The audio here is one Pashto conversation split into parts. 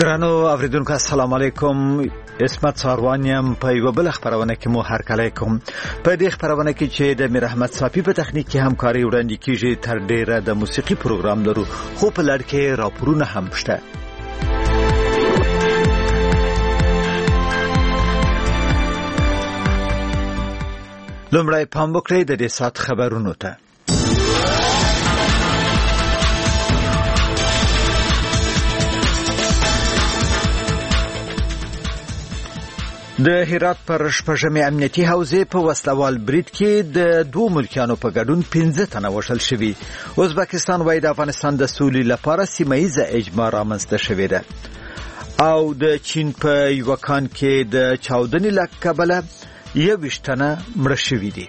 درنو اوریدونکو السلام علیکم. اسمت ساروانیم په یو بل خبرونه کې مو هرکلی کوم. په دې خبرونه کې چې د میر احمد صافی په تخنیک کې همکاري وړاندې کیږي تر ډیره د موسیقي پروګرام لرو، خو په لړ کې راپورونه هم شته. لومړی پام وکړئ د دې سات خبرونو ته. د هرات پر شپږمې امنیتي حوزې په وسلوال برید کې د دوه ملکیانو په ګډون 15 تنه وژل شوي. ازبکستان وايي د افغانستان د سولې لپاره سیمه‌ییزه اجماع رامنځته شوې ده. او د چین په یوکان کې د چاودنې له کبله 21 تنه مړه شوي دي.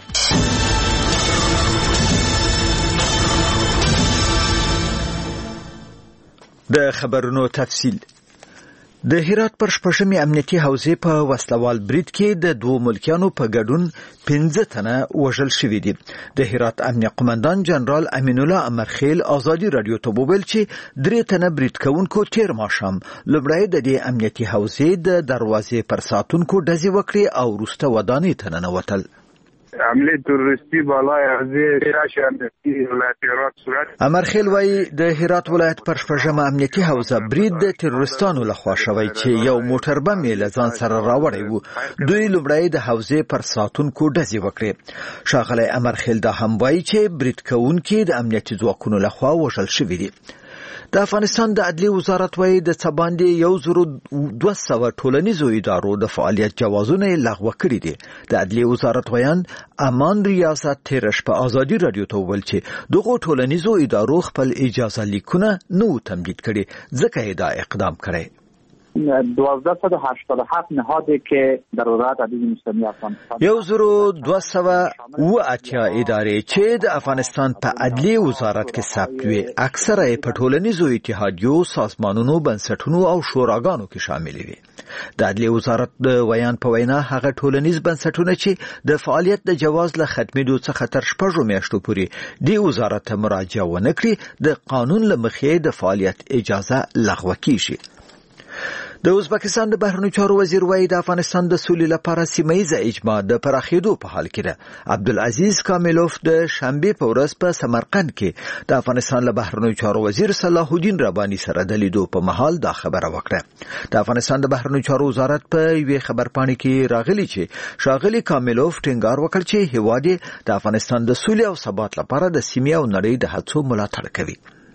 د خبرونو تفصیل. د هرات پر شپږمې امنیتي حوزې په وسلوال برید کې د دوه ملکیانو په ګډون 15 تنه وژل شوي دي. د هرات امنیه قومندان جنرال امین الله امرخیل ازادي رادیو ته وویل چې 3 تنه برید کوونکو تیر ماښام لومړی د دې امنیتي حوزې د دروازې پر ساتونکو ډزې وکړې او وروسته ودانۍ ته ننوتل. عملی تروریستی بالای حوزه راشه امنیتی ولایت هرات صورت. امرخیل وايي د هرات ولایت پر شپږمه امنیتي حوزه برید د تروریستانو لخوا شوی چې یو موټر بم یې له ځان سره راوړی و. دوی لومړی د حوزې پر ساتونکو ډزې وکړې. ښاغلی امرخیل دا هم وايي چې برید کوونکي د امنیتي ځواکونو لخوا وژل شوي دي. د افغانستان د عدلیې وزارت وايي د څه باندې 1200 ټولنیزو ادارو د فعالیت جوازونه لغوه کړي دي. د عدلیې وزارت ویان امان ریاست تیرش په ازادي رادیو ته وویل چې دغه ټولنیزو ادارو خپل اجازه لیکونه نو تمدید کړي، ځکه یې دا اقدام کړی. 1287 نهادی که در ولایت عدلیه مسلمه افغانستان 1280 ادارې چې د افغانستان په عدلیه وزارت کې ثبت وي، اکثره په ټولنیزو اتحادیو، سازمانونو، بنسټونو او شوراګانو کې شامل وي. د عدلیه وزارت د ویان په وینا هغه ټولنیز بنسټونه چې د فعالیت د جواز له ختمېدو څخه تر 6 میاشتو پورې د وزارت ته مراجعه ونه کړي، د قانون له مخې د فعالیت اجازه لغوه کیږي. د ازبکستان د بهرنیو چارو وزیر وايي د افغانستان د سولې لپاره سیمه‌ییزه اجماع د پراخېدو په حال کې ده. عبدالعزیز کاملوف د شنبه په ورځ په سمرقند کې د افغانستان له بهرنیو چارو وزیر صلاح الدین رباني سره د لیدو په مهال دا خبره وکړه. د افغانستان د بهرنیو چارو وزارت په یوې خبرپاڼې کې راغلي چې ښاغلي کاملوف ټینګار وکړ چې هیواد د افغانستان د سولې او ثبات لپاره د سیمې او نړۍ د هڅو ملاتړ کوي.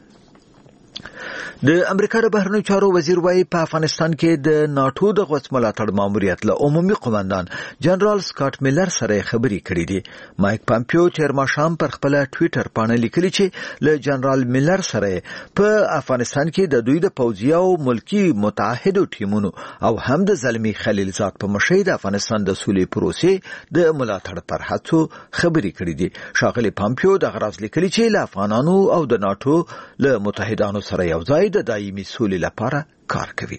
د امریکا د بهرنیو چارو وزیر وايي په افغانستان کې د ناتو د غوڅ ملاتړ ماموریت له عمومي قومندان جنرال سکاټ میلر سره خبرې کړې دي. مایک پامپیو تیر ماښام پر خپل ټوئیټر باندې لیکلي چې له جنرال میلر سره په افغانستان کې د دوی د پوځي او ملکی متحدو ټیمونو او هم د زلمی خلیلزاد په مشرۍ د افغانستان د سولې پروسې د ملاتړ پر هڅو خبرې کړې دي. ښاغلي پامپیو د غرض لیکلي چې له افغانانو او د ناتو له متحدانو سره یو ځای د دایمي سولې لپاره کار کوي.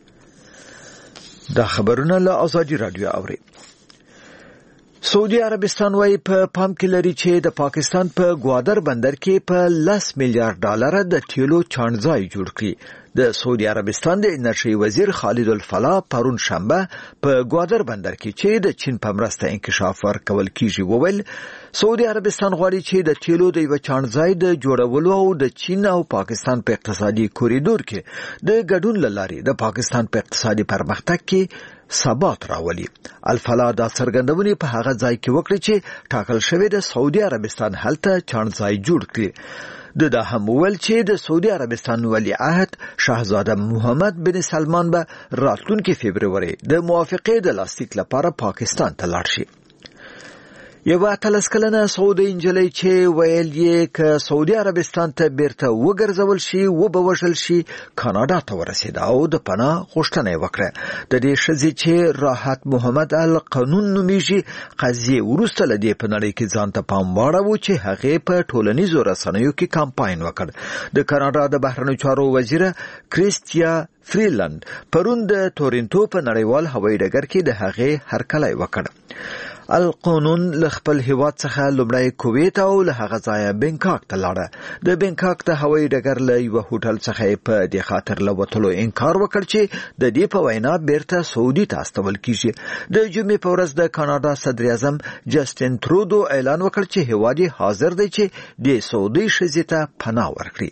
دا خبرونه له ازادي رادیو اوري. سعودي عربستان وايي په پام کې لري چې د پاکستان په ګوادر بندر کې په 10 میلیارډ ډالر د تیلو چانځای جوړ کړي. د سعودي عربستان د انرژي وزیر خالد الفلاح پرون شنبه په ګوادر بندر کې چې د چین په مرسته انکشاف ورکول کیږي وویل سعودي عربستان غواړي چې د تیلو د یو چانځای د جوړولو او د چین او پاکستان په اقتصادي کوریډور کې د ګډون لاري د پاکستان په اقتصادي پرمختګ کې ثبات راولي. الفلاح دا څرګندونې په هغه ځای کې وکړي چې ټاکل شوی د سعودي عربستان هلته چانځای جوړ کړي. دا هم ویل چې د سعودي عربستان ولی عهد شاهزاده محمد بن سلمان به راتلونکي فبرवरी د موافقې د لاسلیک لپاره پاکستان ته لاړ شي. یو 13 کلنه سعودي انجلۍ چې ویل یې ک سعودي عربستان ته بیرته وګرځول شي و به وژل شي کاناډا ته ورسېده او د پناه غوښتنه وکړه. د دې ښځې چې راحت محمد القانون نومیږي قضیه ورسته لدی په نړۍ کې ځان ته پام واړو چې هغه په ټولنیزو رسنیو کې کمپاین وکړ. د کاناډا د بهرنیو چارو وزیر کریستیا فریلند پرون د تورنټو په نړیوال هوایي ډګر کې د هغه هرکلی وکړ. القانون له خپل هیواد څخه لومړی کویت او له هغه ځایه بنکاک ته لاړه. د بنکاک د هوایي ډګر له یو هوټل څخه په دې خاطر له وتلو انکار وکړ چې د دې په وینا بیرته سعودي ته استول کیږي. د جمعې په ورځ د کاناډا صدر اعظم جسټین ترودو اعلان وکړ چې هیواد یې حاضر دی چې د سعودي ښځې ته پناه ورکړي.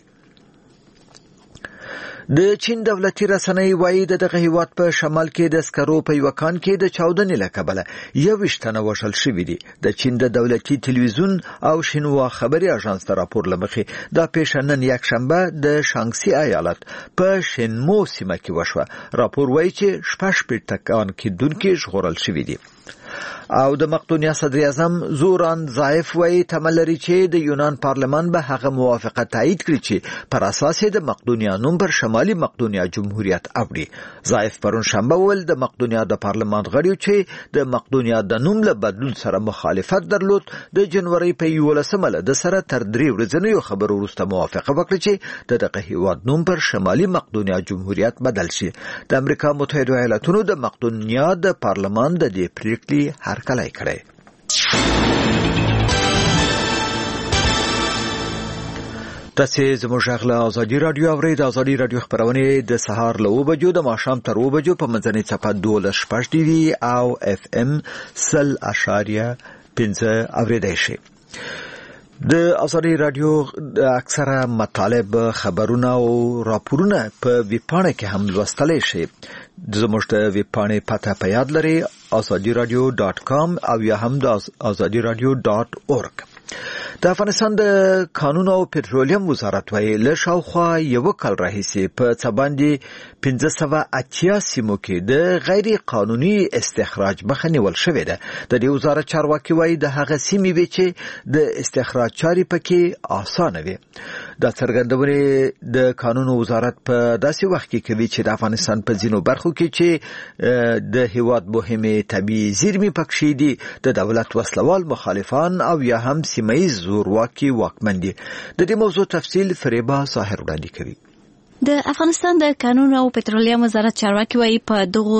د چین دولتي رسنۍ وایي دغه هیواد په شمال کې د سکرو په یو کان کې د چاودنې له کبله 21 تنه وژل شوي دي. د چین د دولتي تلویزیون او شینوا خبري اژانس ته راپور لمخې دا پیښه نن یکشنبه د شانګسي ایالت په شینمو سیمه کې وشوه. راپور وایي چې 16 تکان کېدونکي ژغورل شوي دي. او د مقدونیا صدر اعظم زوران زایف وایي تمه لري چې د یونان پارلمان به هغه موافقه تایید کړي چې پر اساس د مقدونیا نوم پر شمالي مقدونیا جمهوریت اوړي. زایف پرون شنبه ول د مقدونیا د پارلمان غړي چې د مقدونیا د نوم له بدلون سره مخالفت درلود د جنوري په 11 د سره تر 3 ورځې خبرو وروسته موافقه وکړه چې دغه هیواد نوم پر شمالي مقدونیا جمهوریت بدل شي. د امریکا متحده ایالاتونو د مقدونیا د پارلمان د دې پریکړې هرکلی کړی. تاسې زموږ غږ له ازادي رادیو اورئ. د ازادي رادیو خپرونې د سهار له 9 بجو د ماښام تر 2 بجو په منځنۍ څپه 12.5 ډي وي او اف ام 100.5 اوریدای شي. د ازادي رادیو اکثره مطالب خبرونه او راپورونه په ویبپاڼه کې هم لوستلی شي. زموږ د ویبپاڼې پته په یاد لري azadiradio.com او یا هم د azadiradio.org. د افغانستان د قانون او پټرولیم وزارت وایي له شاوخوا یو کال راهیسې په څه باندې 580 سیمو کې د غیر قانوني استخراج مخه نیول شوې ده. د دې وزارت چارواکي وایي د هغه سیمې وي چې د استخراج چارې پکې اسانه وي. دا څرګندونه د قانون وزارت په داسې وخت کې کوي چې د افغانستان په ځینو برخو کې چې د هیواد مهمه طبيعي زیرمې پکې دي د دولت وسلوال مخالفان او یا هم سیمایي زورواکي واکمن دي. د دې موضوع تفصیل فریبا ظاهر وړاندې کوي. د افغانستان د قانون او پټرولیم وزارت چارواکي وایي په دغه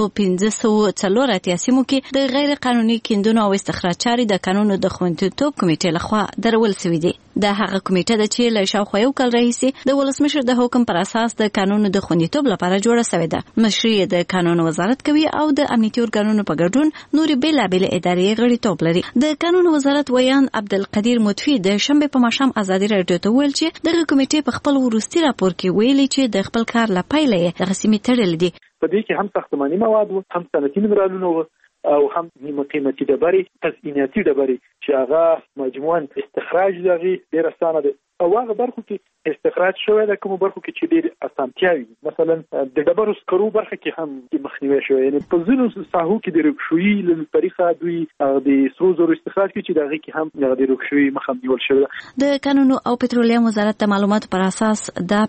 504 سیمو کې د غیر قانوني کیندونو او استخراج چارې د قانون د خوندیتوب کمیټې لخوا درول شوې دي. د هغه کمیټه د چې له شاوخوا یو کال راهیسې د ولسمشر د حکم پر اساس د قانون د خوندیتوب لپاره جوړه شوې ده. مشري د قانون وزارت کوي او د امنیتي ارګانونو په ګډون نورې بیلابېلې ادارې غړیتوب لري. د قانون وزارت ویان عبدالقدیر مطفی د شنبه په ماښام ازادي رادیو ته ویل چې دغه کمیټې په خپل وروستي راپور کې ویلي چې د خپل کار لپاره یې دغه سیمې تړلې دي. په دې کې هم ساختماني مواد او هم صنعتي منرالونه او هم نیمه قیمتي ډبرې تزئیناتي ډبرې چې هغه مجموعاً استخراج دغه ډېر اسانه ده او هغه برخو کې استخراج شوی د کوم برخو کې چې ډېر اسانتیاوي مثلا د ډبرو سکرو برخه کې هم مخنیوي شوی. یعنی په ځینو ساحو کې د رکشوي له طریقه دوی د سرو زرو استخراج کوي چې دغه کې هم د رکشوي مخه نیول شوی. د قانون او پټرولیم وزارت د معلوماتو پر اساس د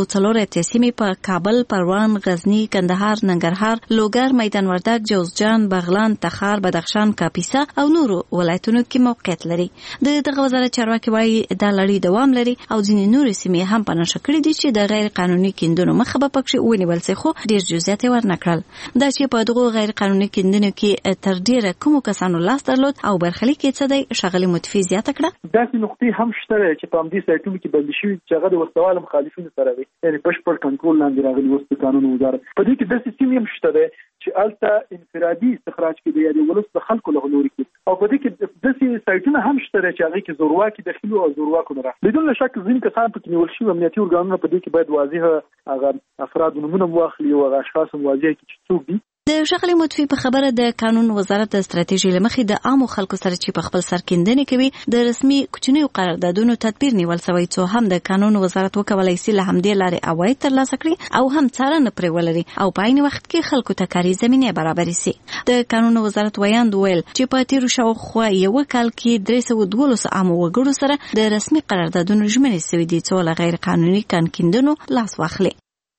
504 سیمې په کابل، پروان، غزنی، کندهار، ننګرهار، لوګر، میدان وردګ، جوزجان، بغلان، تخار، بدخشان، کاپیسا او نورو ولایتونو کې موقعیت لري. دغه وزارت چارواکي وایي دا لړۍ دوام لري او ځینې نورې سیمې هم په نښه کړې دي چې د غیر قانوني کیندونو مخه به پکې ونیول شي، خو ډېر جزئیات یې ورنکړل. دا چې په دغو غیر قانوني کیندنو کې تر ډېره کومو کسانو لاس درلود او برخلیک یې څه دی، ښاغلي مطفي زیاته کړه. داسې نقطې هم شته چې په همدې سایټونو کې بندي شوي چې هغه د وسوال مخالفینو سره وي، یعنې بشپړ کنټرول لاندې راغلي اوس د قانون وزارت. په دې کې داسې سیمې هم شته دی چې هلته انفرادي استخراج کېدی یا د ولس د خلکو له لوري کې، او په دې کې داسې سایټونه هم شته چې هغې کې زورواکي داخلي او زورواکو نه راغلي. بدون شک ځینې کسان پکې نیول شوي، امنیتي ارګانونه په دې کې باید واضح هغه افرادو نومونه واخلي او هغه اشخاص هم واضح کړي چې څوک دي. د ښاغلي مطفي په خبره د قانون وزارت د ستراتیژۍ له مخې د عامو خلکو سره چې په خپل سر کیندنې کوي د رسمي کوچنیو قراردادونو تدبیر نیول شوی څو هم د قانون وزارت وکولای شي له همدې لارې عواید ترلاسه کړي او هم څارنه پرې ولري او په عین وخت کې خلکو ته کاري زمینه برابرې شي. د قانون وزارت ویاند ویل چې په تیرو شاوخوا یو کال کې 312 عامو وګړو سره د رسمي قراردادونو ژمنې شوي دي چې له غیر قانوني کیندنو لاس واخلي.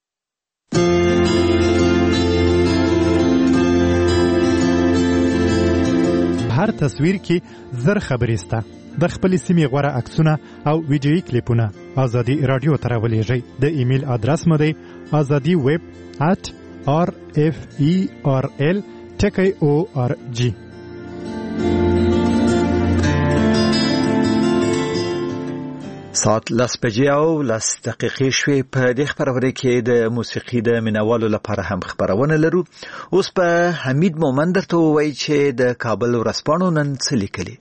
هر تصویر کې زر خبرې سته. د خپل سیمې غوره عکسونه او ویډیویي کلیپونه ازادي رادیو ته راولېږئ. د ایمیل ادرس مو دی azadiweb@rferl.org. ساعت 10:10 شوي په دې خبرونه کې د موسیقي د مینوالو لپاره هم خبرونه لرو. اوس په حمید مومند درته وایي چې د کابل ورځپاڼو نن څه لیکلي.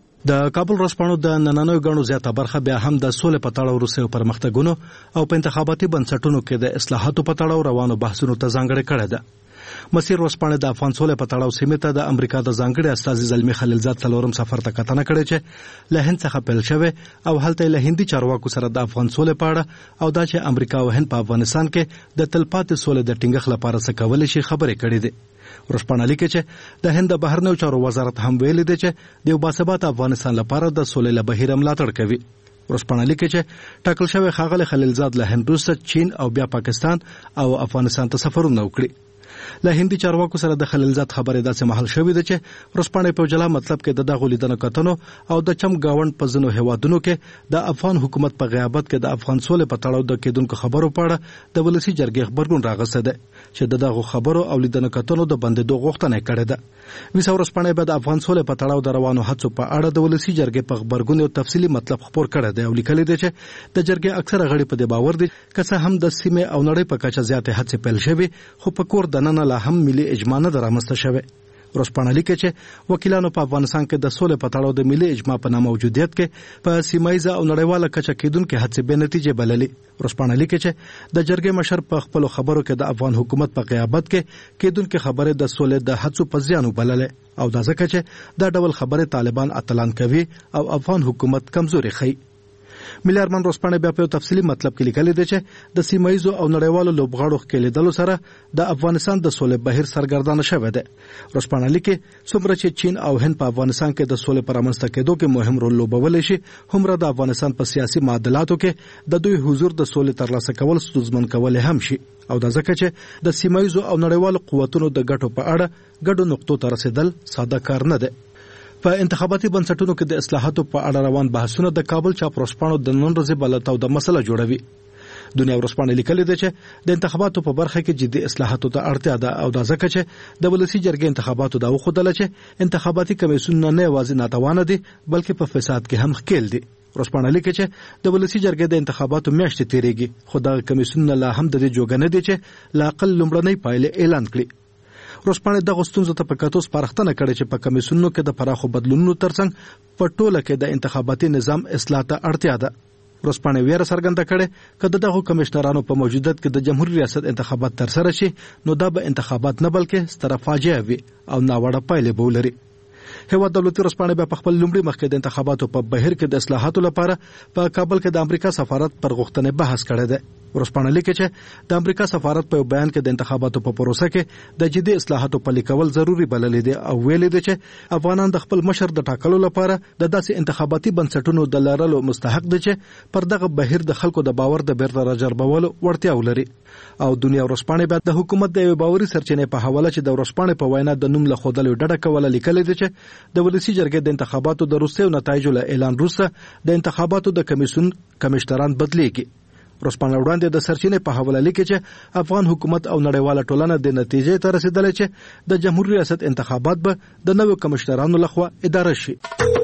د کابل ورځپاڼو د نننوي غاڼو زیاته برخه بیا هم د سولې په تړاو وروسته پرمختګونو او په انتخاباتي بنسټونو کې د اصلاحاتو په تړاو روانو بحثونو ته ځانګړې کړې ده. مسیر ورځپاڼه د افغان سولې په تړاو سیمه ته د امریکا د ځانګړي استازي زلمی خلیلزاد څلورم سفر ته کتنه کړې چې له هند څخه پیل شوی او هلته له هندي چارواکو سره د افغان سولې په اړه او دا چې امریکا او هند په افغانستان کې د تلپاتې سولې د ټینګښت لپاره څه کولای شي خبرې کړې دي. ورځپاڼه لیکي چې د هند د بهرنیو چارو وزارت هم ویلي دی چې د باثباته افغانستان لپاره د سولې له بهیر ملاتړ کوي. ورځپاڼه لیکي چې ټاکل شوی ښاغلی خلیلزاد له هند وروسته چین او بیا پاکستان او افغانستان ته سفرونه وکړي. له هندي چارواکو سره د خلیلزاد خبرې داسې مهال شوې ده چې ورځپاڼه په جلا مطلب کې د دغه لیدنو کتنو او د چم گاوند په ځینو هیوادونو کې د افغان حکومت په غیابت کې د افغان سولې په تړاو د کېدونکو خبرو په اړه د ولسی جرګې خبرګون راغسته ده چې دغه خبرو او لیدنو کتنو د بندیدو غوښتنه کړې ده. ویسا ورځپاڼه به د افغان سولې په تړاو د روانو هڅو په اړه د ولسی جرګې په خبرګون او تفصیلی مطلب خبر کړی دی او لیکلی دی چې د جرګې اکثره غړي په دې باور دي که څه هم د سیمه او نړۍ په کچه زیاتې هڅې پیل شوي خو په کور دننه لا هم ملي اجماع نه درامسته شوه. ورځپاڼه لیکي چې وکیلانو په افغانستان کې د سولې په تړاو د ملي اجماع په ناموجودیت کې په سیمایزه او نړیواله کچه کېدونکو هڅې به نتیجه بللې. ورځپاڼه لیکي چې د جرګې مشر په خپل خبرو کې د افغان حکومت په غیابت کې کېدونکو خبره د سولې د هڅو په زیان وبللې او دا ځکه چې دا ډول خبره طالبان اتلان کوي او افغان حکومت کمزوري ښيي. ملي ارمان ورځپاڼه بیا په تفصیلی مطلب کې لیکلي دی چې د سیمایزو او نړیوالو لوبغاړو کې لیدلو سره د افغانستان د سولې بهیر سرګردانه شوی دی. ورځپاڼه لیکي څومره چې چین او هند په افغانستان کې د سولې پر رامنځته کېدو کې مهم رول لوبولی شي همره د افغانستان په سیاسي معادلاتو کې د دوی حضور د سولې ترلاسه کول ستونزمن کول هم شي او دا ځکه چې د سیمایزو او نړیوالو قوتونو د ګټو په اړه ګډو نقطو ته رسیدل ساده کار نه دی. په انتخاباتي بنسټونو کې د اصلاحاتو په اړه روان بحثونه د کابل چاپ ورځپاڼو د نن ورځې بلتاو د مسله جوړوي. دنیا ورځپاڼه لیکلي ده چې د انتخاباتو په برخه کې جدي اصلاحاتو ته اړتیا ده او دا ځکه چې د ولسی جرګې انتخاباتو دا وښودل چې انتخاباتي کمیسیون نه یوازې ناتوانه دي بلکې په فساد کې هم ښکیل دي. ورځپاڼه لیکي چې د ولسی جرګې د انتخاباتو میاشتې تیریږي خو دا کمیسیون لا هم د دې جوګنه دي چې لا اقل لومړنۍ پایلې اعلان کړي. ورځپاڼه د غوښتنو ته په کتو سپارښتنه کړې چې په کمیسیونونو کې د پراخو بدلونونو ترڅنګ په ټوله کې د انتخاباتي نظام اصلاح ته اړتیا ده. ورځپاڼه ویره څرګنده کړې کله دغه کمشنرانو په موجودیت کې د جمهوریت ریاست انتخابات ترسره شي نو دا به انتخابات نه بلکې ستره فاجعه وي او ناوړه پایلې به ولري. هیواد دولتي ورځپاڼه په خپل لومړي مخکې د انتخاباتو په بهیر کې د اصلاحاتو لپاره په کابل کې د امریکا سفارت پر غوښتنې بحث کړی دی. ورځپاڼه لیکي چې د امریکا سفارت په بیان کې د انتخاباتو په پروسه کې د جدي اصلاحاتو پلي کول ضروری بللي دي او ویلي دي چې افغانان د خپل مشر د ټاکلو لپاره د داسې انتخاباتي بنسټونو د لرلو مستحق دي چې پر دغه بهیر د خلکو د باور د بیرته راجربولو وړتیا ولري. او دنیا ورځپاڼه د حکومت د باوري سرچینې په حواله چې د ورځپاڼې په وینا د نوم له خودلو ډډه کوله لیکلي دي چې د ولسی جرګې د انتخاباتو د وروستیو نتایجو له اعلان وروسته د انتخاباتو د کمیسیون کمشنران بدلیږي. ورځپاڼه وړاندې د سرچینې په حواله لیکي چې افغان حکومت او نړیواله ټولنه د نتیجې ته رسیدلې چې د جمهوریت ریاست انتخابات به د نوو کمشنرانو لخوا اداره شي.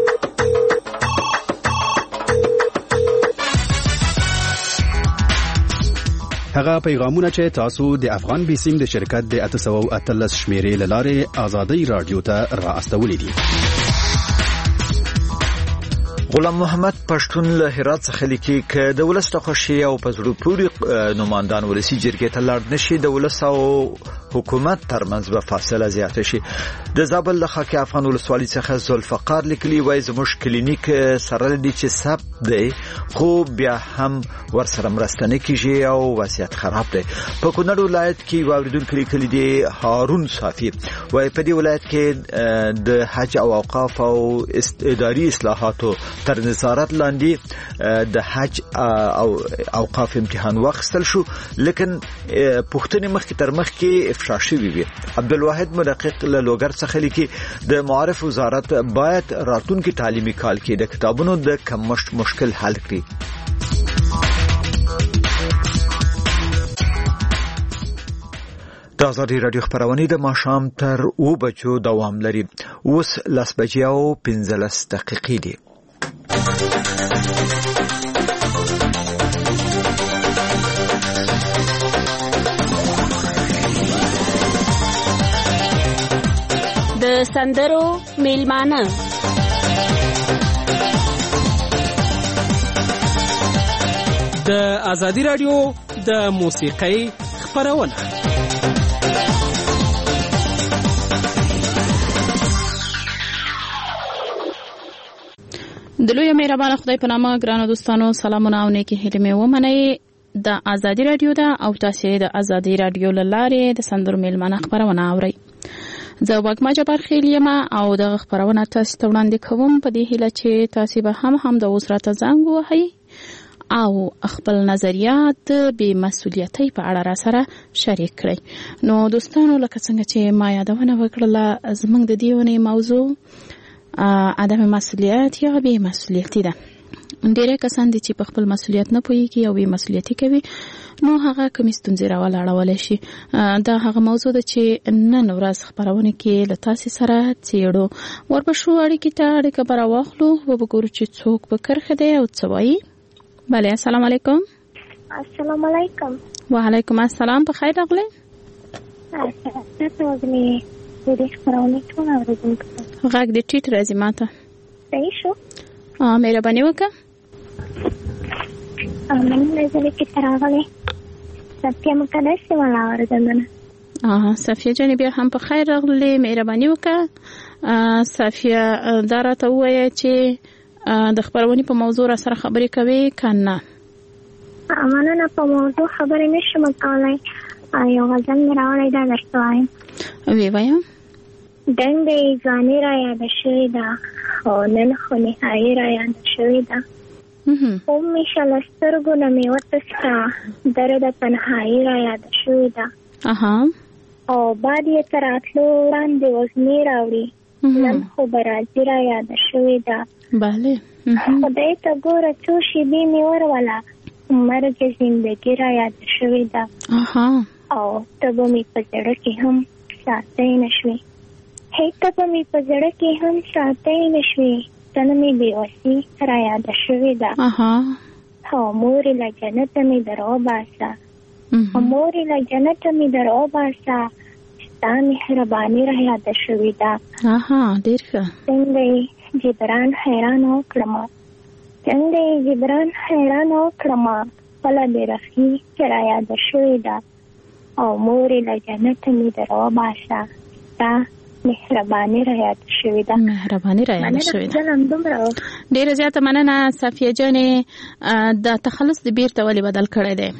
هغه پیغامونه چې تاسو د افغان بیسیم د شرکت د 813 شمیرې لاره آزادۍ رادیو ته را استولې دي. غلام محمد پښتون له هرات څخه لیکي چې د ولس د خوشي او پزړو پوری نمائندان ولسی جرګې ته لاړ نشي د ولس او حکومت ترمنځ به فاصله زیاته شي. د زابل له خاک افغان ولسوالۍ څخه ذوالفقار لیکلي وای زموږ کلینیک سره دي چې سب دی خو بیا هم ورسره مرسته نه کیږي او وضعیت خراب دی. په کونړ ولایت کې واوریدونکو لیکلي دي هارون صافی وای په دې ولایت کې د حج او اوقاف او اداري اصلاحاتو تر نظارت لاندې د حج او اوقاف امتحان واخیستل شو لیکن پښتني مخکې تر مخکې افشا شوی وي. عبدالواحد مدقق له لوګر څخه لیکي د معارف وزارت باید راتلونکي تعلیمي کال کې د کتابونو د کمښت مشکل حل کړي. د ازادي رادیو خبرونه د ماښام تر 2 بجو دوام لري. اوس 10:15 دي. د سندرو میلمانه د ازادي رادیو د موسیقۍ خبرونه. د لوی مهربان خدای په نامه ګرانو دوستانو سلامونه او نیکی هیلې مې ومنئ. د ازادي رادیو دا او تاسو د ازادي رادیو لاره د سندرو میلمانه خبرونه اورئ. زه وګما جبار خیلیم او د خبرونه تاسو ته وړاندې کوم په دې هیله چې تاسو به هم د وسرته زنګ وهئ او خپل نظریات به مسؤلیتي په اړه را سره شریک کړئ. نو دوستانو لکه څنګه چې ما یادونه وکړه زموږ د دیونه موضوع عدم مسؤلیت یا بې مسؤلیتي ده. ډېر کسان دي چې په خپل مسؤلیت نه پوهیږي او بې مسؤلیتي کوي، نو هغه کومې ستونزې راولاړولی شي. دا هغه موضوع ده چې نن ورځ خبرونه کې له تاسې سره څېړو. ورپسې اړیکې ته اړیکه به راواخلو، وګورو چې څوک په کرښه دی او څه وایي. بله، السلام علیکم. السلام علیکم. وعلیکم السلام. په خیر راغلی. غږ دې ټیټ راځي ماته. صحیح شو؟ مهرباني وکړه. مننه زه کې راغلی. صفیه مقدس والا ورځندنه. صفیه جانې بیا هم په خیر راغلی. مهرباني وکړه. صفیه دا راته ووایه چې د خبرونې په موضوع را سره خبرې کوي که نه؟ مننه، په موضوع خبرې نشم کولی. یو غزل مې راوړی، دا درته وایم. ویې وایم. دنګې ځواني را یاده شوې ده، خو نن خو نهایي را یاده شوې ده. خوب مې شه له سترګو نه مې وتسته، درد تنهایي را یاده شوې ده. او باد یې تر راتلو وړاندې وږمې راوړي، نن خو به راځي را یاده شوې ده. بله. خدای ته ګوره څو شېبې مې وروله، مرګ زندګي را یاده شوې ده. او ته به مې په زړه کې هم ساتۍ نه شوې. ته به مې په زړه کې هم ساتۍ نه شوې، ته نه مې بېوسي را یاده شوې ده. او مورې له جنته مې در وباسه، مورې له جنته مې در وباسه، ستا مهرباني را یاده شوې ده. ډېر ښه. څنګه یې جبران حیران وکړمه، څنګه یې جبران حیران وکړمه، خپله بېرخي را یاده شوې ده. او مورې له جنته مې در وباسه، ستا مهرباني را یاد شوې ده. مهرباني را یاد شوې ده. ډېره زیاته مننه صفیه جانې. د تخلص د بیرته ولې بدل کړی دی؟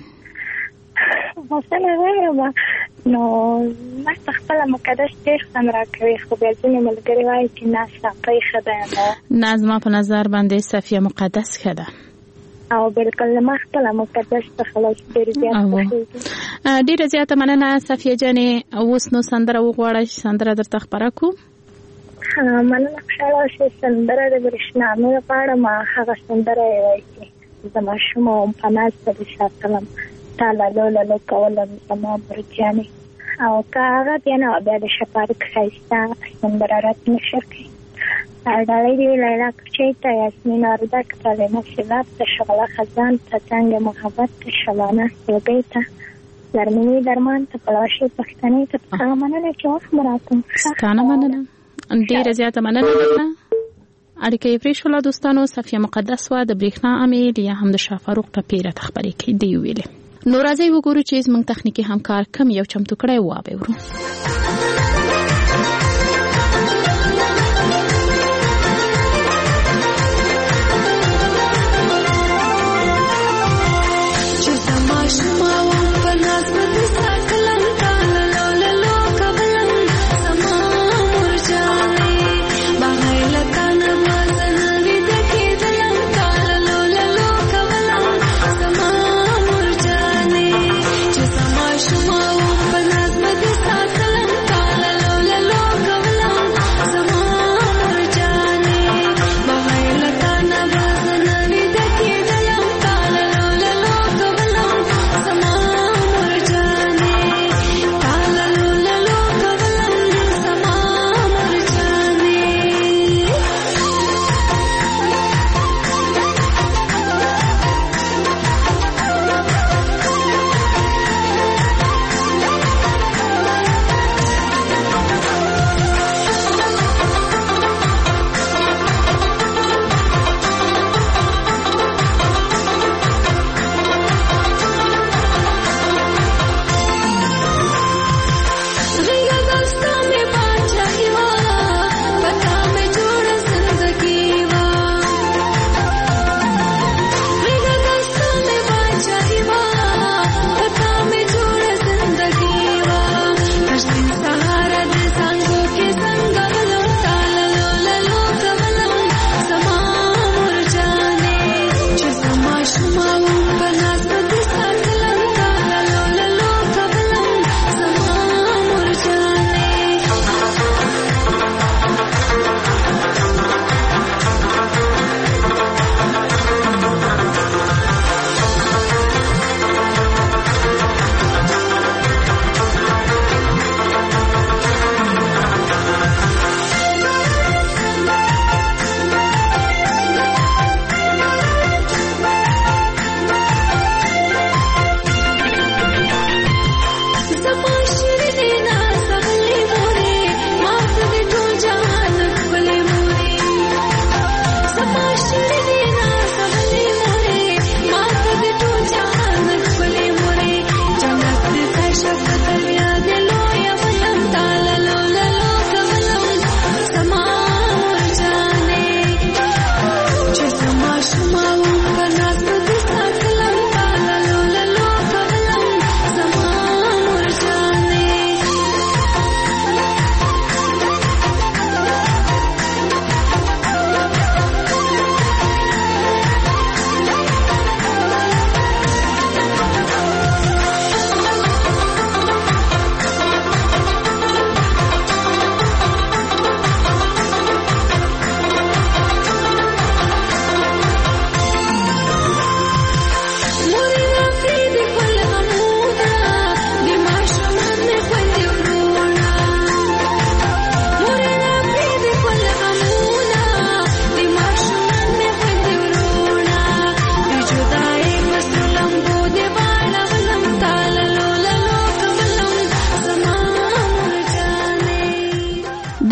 حسنه غواړم نو ماته خپله مقدس ډېر خوند راکوي، خو بیا ځینې ملګري وایي چې نه صفۍ ښه ده. نه، زما په نظر باندې صفیه مقدس ښه ده. او بلکل ما خپله مقدس تخلص ډېر زیات خوښېږي. ډېره زیاته مننه صفیه جانې. اوس نو سندره وغواړه چې سندره درته خپره کړو. مننه، خوشحاله اوسې. سندره د برېښنامې غواړم، هغه سندره یې وایي چې د ماشوم وم په ناز به دې ساتلم، تا لالو لالو کولم زما برجانې. او که هغه بیا نه بیا د شفارق ښایسته سندره راته نشر کړي. ډالۍ دې لیلا کوچۍ ته، یاسمین اردک ته، لینا سیلاب ته، شغله خزان ته، څنګ محبت ته، شبانه سلګۍ ته، زرمینې درمان ته، پلوشې پښتنې ته. هغه مننه چې وخت مو راکړو. ستانه مننه، ډېره زیاته مننه درنه. اړیکه یې پرېښوله دوستانو. صفیه مقدس وه د برېښنا امیل یا هم د شافاروق ټپې راته خبرې کوي دی ویلې. نو راځئ وګورو چې زموږ تخنیکي همکار کم یو چمتو کړی واورو. شما و په ناز مې ساتلم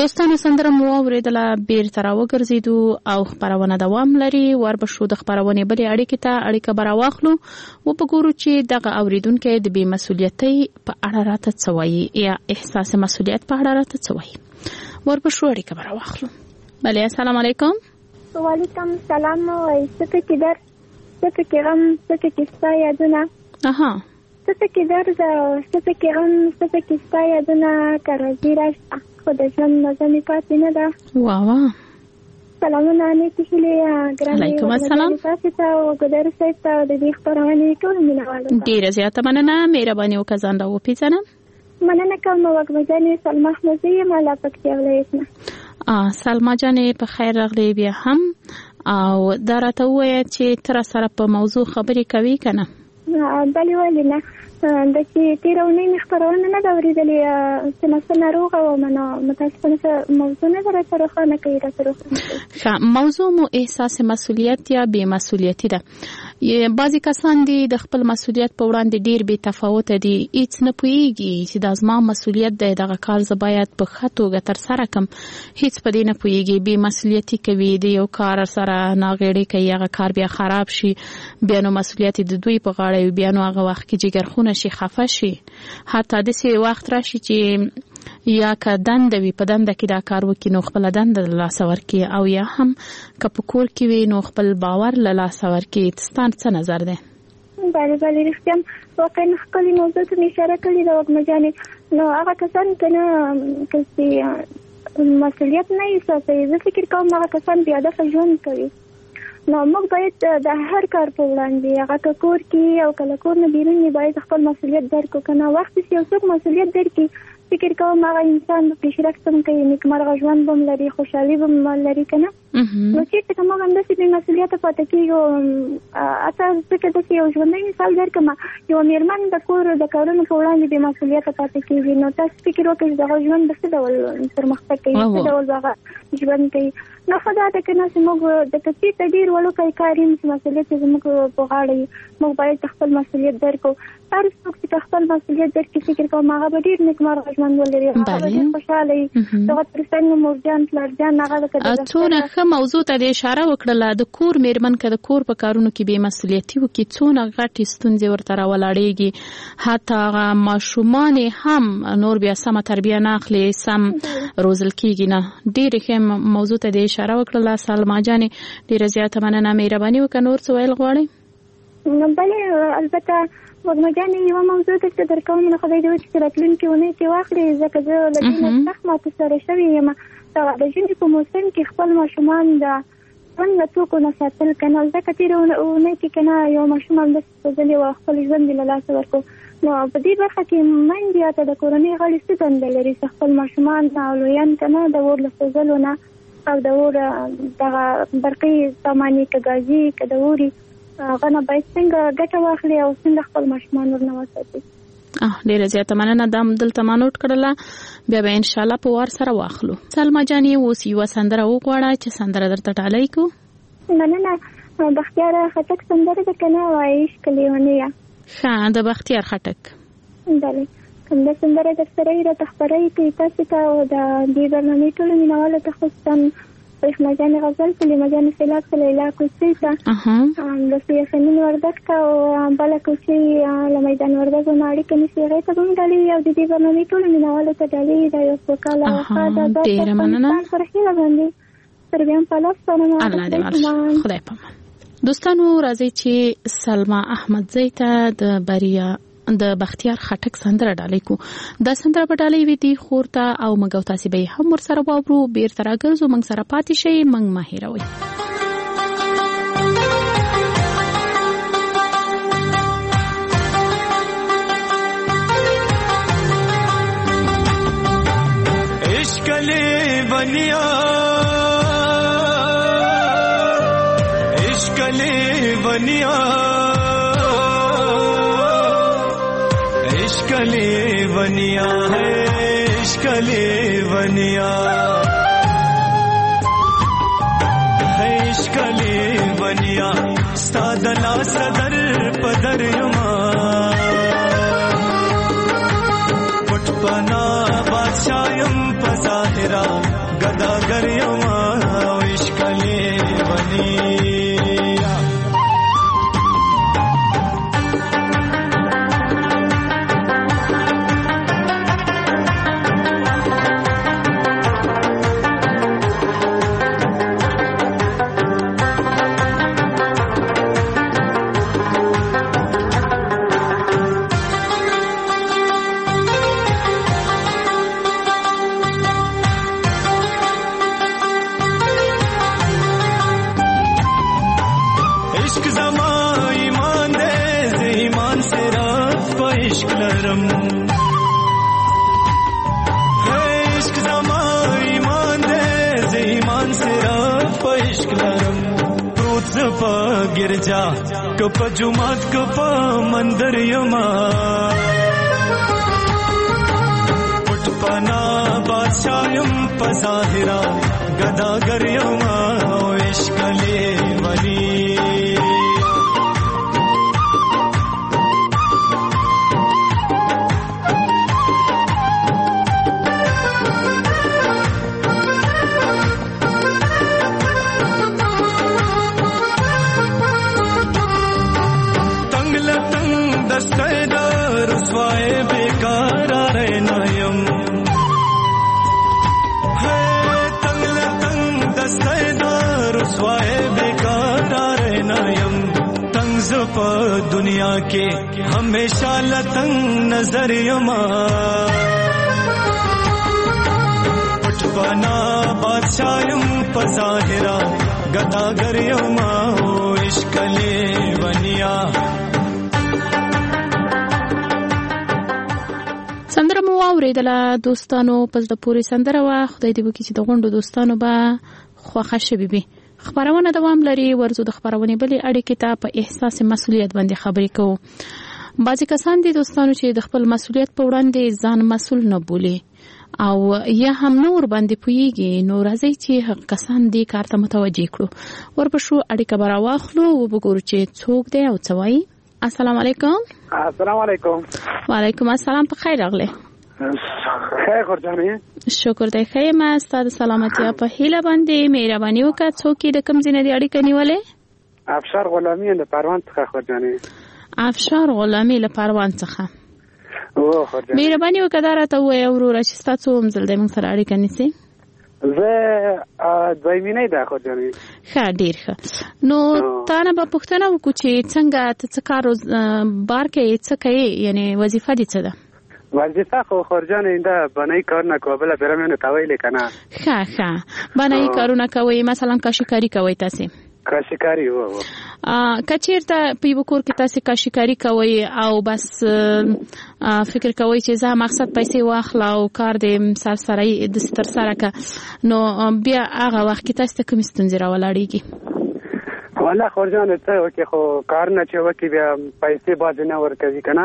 دوستانو سندره مو اوریدله بیرته راوګرځېدو او خپرونه دوام لري. وربشو د خپرونې بلې اړیکې ته اړیکه به راواخلو او په ګورو چې دغه اوریدونکی د بې مسؤلیتۍ په اړه راته څه وایي یا احساس مسؤلیت په اړه راته څه وایي. وربشو اړیکه به راواخلو. بله السلام علیکم. وعلیکم السلام. څه پکې درد، څه پکې غم، څه پکې ستا یادونه. څه پکې درد، څه پکې غم، څه پکې ستا یادونه. که راځي راشته خو د ژوند مزه مې پاتې نه ده. واه سلامونه نیکې هیلې علیکم السلام تاسو ته او ګدر صاحب ته د دې خپرونې ټول مینوالو ته ډیره زیاته مننه. مهرباني وکړه ځان راوپېژنه. مننه کوم. وږمه جانې سلما احمدزی یم له پکتیا ولایت نه. سلما جانې په خیر راغلې بیا هم. او دا راته ووایه چې ته راسره په موضوع خبرې کوې که نه؟ بلې ولې نه. د چې تېره اونۍ مې خپرونه نه ده اورېدلې چې نسه ناروغه وم نو متاسفانه موضوع نه ده راته روښانه کوي. ښه موضوع مو احساس مسؤلیت یا بې مسؤلیتي ده. بعضې کسان دي د خپل مسؤلیت په وړاندې ډېر بې تفاوته دي. هیڅ نه پوهېږي چې دا زما مسؤلیت دی، دغه کار زه باید په ښه توګه ترسره کړم. هیڅ په دې نه پوهېږي، بې مسؤلیتي کوي، د یو کار سره ناغېړې کوي، هغه کار بیا خراب شي، بیا نو مسؤلیت د دوی په غاړه وي، بیا نو هغه وخت کې جګرخونه شي، خفه شي. حتی داسې وخت راشي چې یا که دنده وي په دنده کې دا کار وکړي نو خپله دنده له لاسه ورکړي، او یا هم که په کور کې وي نو خپل باور له لاسه ورکړي. ستا څه نظر دی؟ بله بله رښتیا واقعا ښکلې موضوع ته مې اشاره کړې ده وږمه جانې. نو هغه کسان که نه که مسؤلیت نه احساسوي، زه فکر کوم هغه کسان بې هدفه ژوند کوي. نو موږ باید د هر کار په وړاندې هغه که کور کې او که له کور نه بیرون وي باید خپل مسؤلیت درک کړو. که نه وخت چې یو څوک مسؤلیت درکړي فکر کوم هغه انسان به پیشرفت هم کوي، نیکمرغه ژوند به هم لري، خوشحالي به هم لري که نه. نو چېرته که موږ همداسې بې مسؤلیته پاتې کېږو. حتی ځکه داسې یو ژوندی مثال درکړم، یوه مېرمن د کور د کارونو په وړاندې بې مسؤلیته پاتې کېږي. نو تاسو فکر وکړئ چې دغه ژوند به څه ډول پرمختګ کوي، څه ډول به هغه ژوند کوي. نو ښه دا ده که نه چې موږ د چېرته ډېر وړوکی کار یم چې مسؤلیت یې زموږ په غاړه وي، موږ باید خپل مسؤلیت درکړو. هر څوک چې خپل مسؤلیت درکړي فکر کوم هغه به ډېر نیکمرغه ژوند ولري، هغه به ډېر خوشحاله وي. دغه تر څنګ مورجان پلارجان هغه لکه څونه ښه موضوع ته د اشاره وکړله. د کور مېرمن که د کور په کارونو کې بې مسؤلیتي وکړي څونه غټې ستونزې ورته راولاړېږي. حتی هغه ماشومان هم نور بیا سمه تربیه نه اخلي، سم روزل کېږي نه. ډېرې ښه موضوع ته د اشاره وکړله سلما جانې، ډېره زیاته مننه. مهرباني وکړه نور څه ویل غواړئ؟ بلې البته وږمه جانې یوه موضوع درته درکوم، نو خدای دې وکړي چې راتلونکې اونۍ کې واخلې، ځکه زه له دې نه سخت ماته سره شوې یم. د ژمي په موسم کې خپل ماشومان د ژوند له توکو نه ساتل که نه، ځکه تېره اونۍ کې که نه یو ماشوم همداسې سوځلې وه، خپل ژوند یې له لاسه ورکړو. نو په دې برخه کې میندې یا ته د کورنۍ غړي څه دنده لري چې خپل ماشومان او لویان که نه د اور له سوځلو نه او د اور دغه برقي سامانې که ګازي که د اوري هغه نه باید څنګه ګټه واخلي او څنګه خپل ماشومان ورنه وساتي. ډیره زیاته مننه. دا دلته ما نوٹ کړله، بیا به ان شاء الله په وار سره واخلو. سلما جانې اوس یوه سندره وغواړه چې سندره درته ډالۍ کو. مننه. بختیار خټک سندره ده که نه وایي عشق لیونیه. ښه د بختیار خټک. بلې همدا سندره در سره یې راته خپروي کوي تاسو ته او د دې برنامې ټولو مینوالو ته خصوصا رحمه جانې غزل سلیمه جانې سیلاب ته لیلا کوڅې ته لوسي یاسمین وردګ ته او بله کوڅې له میدان وردګو نه اړیکه نیسي هغې ته به هم ډالۍ وي او د دې برنامې ټولو مینوالو ته ډالۍ دا یو سوکاله وفا ده ډېره مننه. سره هیله باندې تر بیا هم په لاس سلام. خدای پامان. دوستانو راځئ چې سلما احمدزی ته د بختیار خټک سندره ډالۍ کو. دا سندره به ډالۍ وي دی خور ته او موږ او تاسې به هم ورسره واورو. بیرته راګرځو، موږ سره پاتې شئ، موږ مه هېروئ. عشق لیونیا عشق لیونیا عشق لیونیا ہے عشق لیونیا ہے عشق لیونیا ستادلا صدر پدر یما پټ پنا بادشاہم پظاهرا عشق لرم عشق زما ایمان دې زه ایمان صرف عشق لرم پروت زپا ګرجا کپ جمعات کپ مندر یما پټ پنا بادشاہم پظاهرا گداگر یما عشق لیونی दुनिया के हमेशा लतंग नजर यमा पटवाना बादशाहम पज़ाहिरा गदागर यमा इश्क लेवनिया سندره مو اوریدله دوستانو پس د پوری سندره وا خدای دې وکړي چې د غونډو دوستانو به خوښه شي بي خبرونه دوام لري ورزو د خبرونه بلې اړیکې ته په احساس مسؤلیت باندې خبرې کوو بعضی کسان دي دوستانو چې د خپل مسؤلیت په وړاندې ځان مسؤل نه بولي او یا هم نور باندې پويږي نو راځي چې کسان دي کار ته متوجي کړو ورپښو اړیکه برا واخلو وګورو چې څوک دی او څه وایي السلام علیکم السلام علیکم وعلیکم السلام په خیر راغله خیر خورجانې شکر دی خیر ما ستاسو سلامتی په هیله باندې مهرباني وکړه څوک د کم ځینې د اړیکې نیولې افشار غلامي له پروان څخه خورجانې افشار غلامي له پروان څخه او خورجانې مهرباني وکړه دا راته وایي ورور چې تاسو هم زل د موږ سره اړیکه نیسئ زه دویمینه ده خورجانې ښه ډیر ښه نو تا نه به پوښتنه وکړو چې څنګه ته څه کار بار کې څه کوي یعنی وظیفه دې څه ده وظیفه خو خورجانې دا بنای کارونه کوله برمنه کوي کنه ښه بنای کارونه کوي مثلا کاشیکاری کوي تاسو کاشیکاری وو کچیرته په یو کور کې تاسو کاشیکاری کوي او بس فکر کوي چې زه مقصد پیسې واخلا او کار دې سرسري د ستر سره کا نو بیا هغه وخت کې تاسو کوم ستونزې راولاړيږي والله خورجانې ته وکي خو کارونه چې وکي بیا پیسې باز نه ورکوي کنه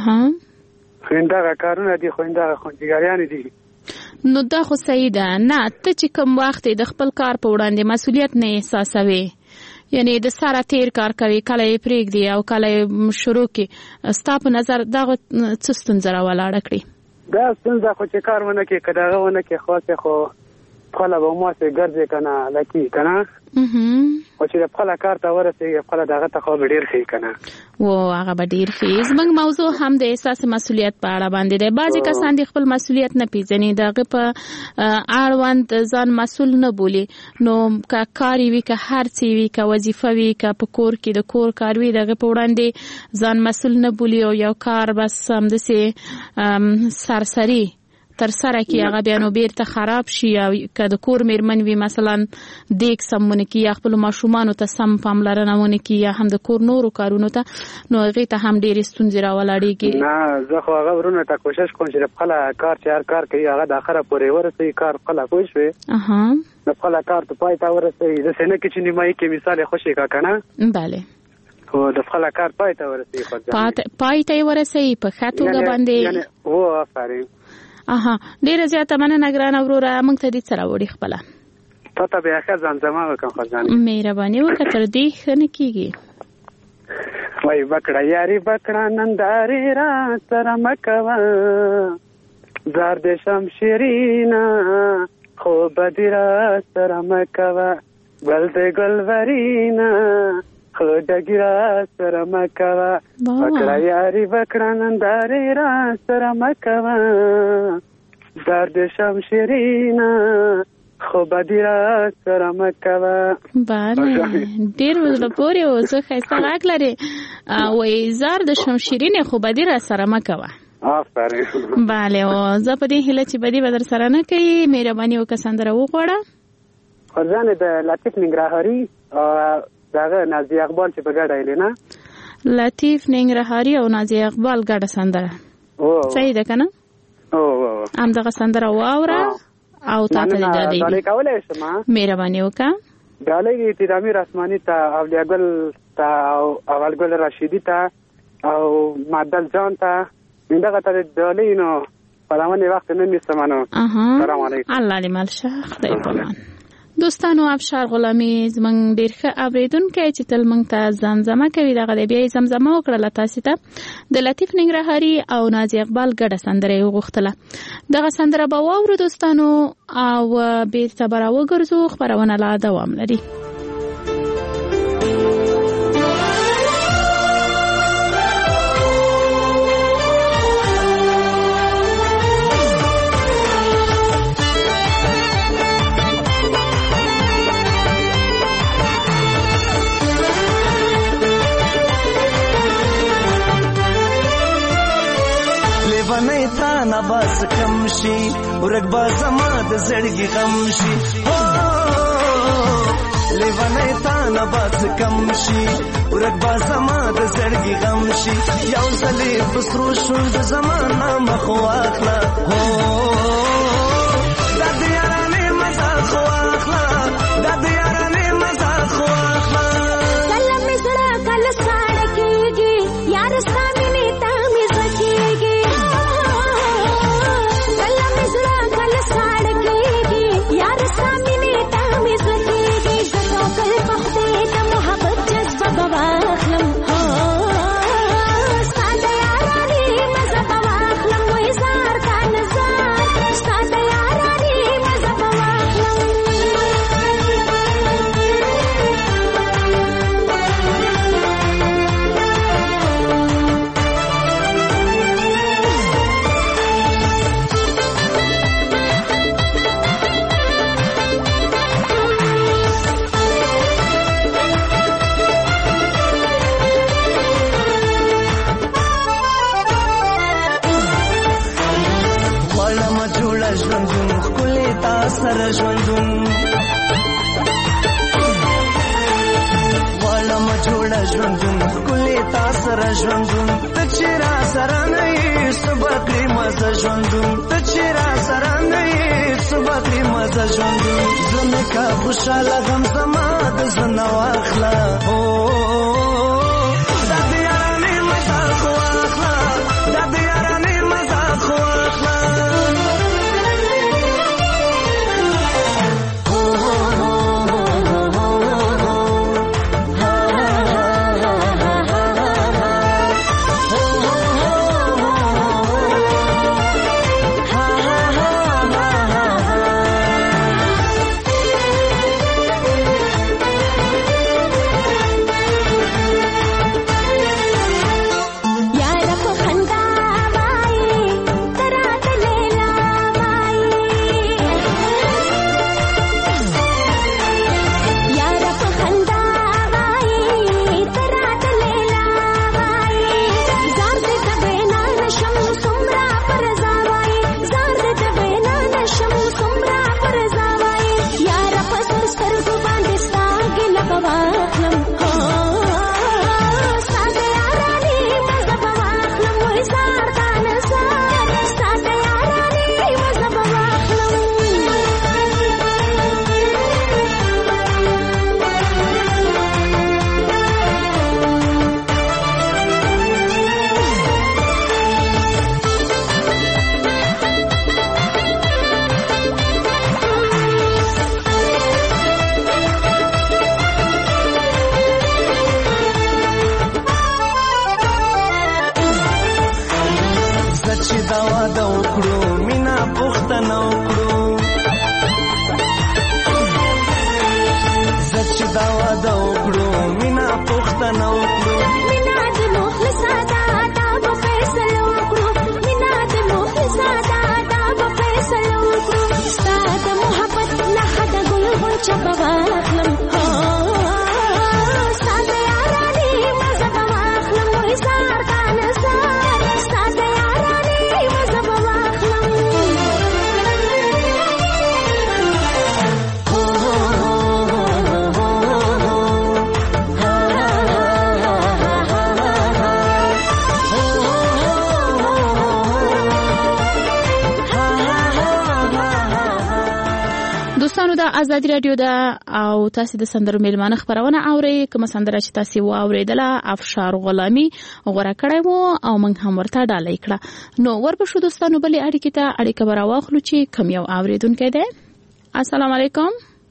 خنده کارونه دي خنده خونجګاریان دي نو دا خو صحیح ده نه ته چې کوم وخت د خپل کار په وړاندې مسؤلیت نه احساسوي یعنی د ساره تیر کار کوي کله یې پرېږدي او کله یې شروع کی ستا په نظر دا څه ستونزه راولاړه کړي دا ستونزه خو چې کارونه کې کداغه ونه کې خاصه خو خپل به مو سه ګرځي کنه لکه کنه او چې خپل کار ته ورسېږي خپل دغه ته خو ډیر ښه کنه و هغه به ډیر ښه زمنګ موضوع هم د احساس مسؤلیت په اړه باندې دی بعضی کسان د خپل مسؤلیت نه پیژني دغه په اړوند ځان مسؤل نه بولي نو کا کاری وی کا هر څه وی کا وظیفه وی کا په کور کې د کور کار وی دغه په وړاندې ځان مسؤل نه بولي او یو کار بس هم د سرسري تر سره کې هغه بیا نو بیرته خراب شي او کله کور میرمن وی مثلا دیک سمونه کې خپل ماشومان ته سم پاملرنه ونه کې یا هم د کور نورو کارونو ته نو هغه ته هم ډیر ستونزې راولاړيږي نه زه خو هغه ورونه ته کوشش کوم چې خپل کار چې هر کار کوي هغه د اخره پورې ورسي کار خپل کوی شوی د خپل کار ته پای تا ورسي د سینې کې چې نیمای کې مثال خوشي کا کنه bale خو د خپل کار پای تا ورسي خو پای تا ورسي په خاطر باندې یعنی و افرین ډیر زیاته مننه ګران وروره موږ ته دې سره وړي خپل ته به اخر ځان وکم خزانه مهرباني وکړه تر دې خنه کیږي وای بکړه یاري بکړه ننداري را سره مکوا زار د شمشیرینا خو بدیرا سره مکوا ګل د ګلورینا خو دګرا سره مکوا بکړه یاري بکړه ننداري را سره مکوا زار د شمشیرینا خو بدیرا سره مکوا بله ډیر وزله پورې او زه ښایسته غږ لري وایي زار د شمشیرینې خو بدیرا سره مکوا آفرین بله او زه په دې هیله چې بدی به در سره نه کوي مهرباني وکړه سندره وغواړه خورجانې د لطیف ننګرهاري دغه نازي اقبال چې په ګډه ایلی نه لطیف ننګرهاري او نازیه اقبال ګډه سندره صحیح ده کنه؟ هم دغه سندره واوره او تاسو ته ډالۍ کولای شم مهرباني وکړه. ډالۍ تیرامیر آسماني ته اولیاء ګل ته او اول ګل رشیدی ته او معدل جان ته دغه ته ډالۍ نو پرامنې وخت نه میسمانو. سلام علیکم. الله دې مل شه خدای پامان. دوستانو ابشار غلامی زمنګ ډیر ښه اوریدونکو چې تل مونږ ته زمزمه کوي دغه د بیا زمزمه وکړه تاسو ته د لطیف ننګرهاري او نازیه اقبال ګډه سندره وغوښتله. دغه سندره به واورو دوستانو او بیرته به راوګرځو. خپرونه لا دوام لري. نباس کم شي ورګ با زما د زړګي غم شي لیوانه تا نباس کم شي ورګ با زما د زړګي غم شي یو ځلې بسرو شو د زمانه مخ واخلا د دیارانه مزه خو واخلا د دیارانه مزه خو واخلا کله مې زړه کله ساړه کېږي یار سامي ته مې زکیږي سره ژوندون والم جوړه ژوندون کله تا سره ژوندون ته چیرې سره نه سبقې مزه ژوندون ته چیرې سره نه سبقې مزه ژوندون زمه کا خوشاله غم زما د زنه واخلا د دیارانه مزه خو واخلا د دیارانه مزه خو واخلا ازادي رادیو ده او تاسو د سندرو میلمانه خبرونه اوري. کوم سندره چې تاسو واوریدله افشار غلامي غوړه کړی وو او موږ هم ورته ډالۍ کړه. نو ورپښو دوستانو بلې اړیکې ته اړیکه براواخلو چې کوم یو اوریدونکی دی. السلام علیکم.